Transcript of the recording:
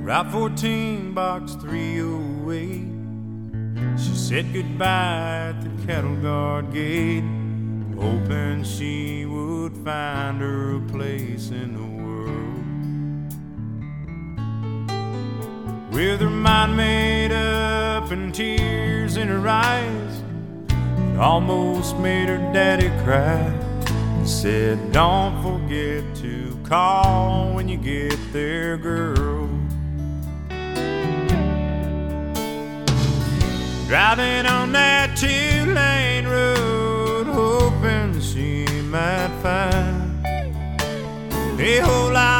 Route 14, box 308. She said goodbye at the cattle guard gate, hoping she would find her a place in the world. With her mind made up and tears in her eyes, it almost made her daddy cry. He said, don't forget to call when you get there, girl. Driving on that 2-lane road, hoping she might find a whole lot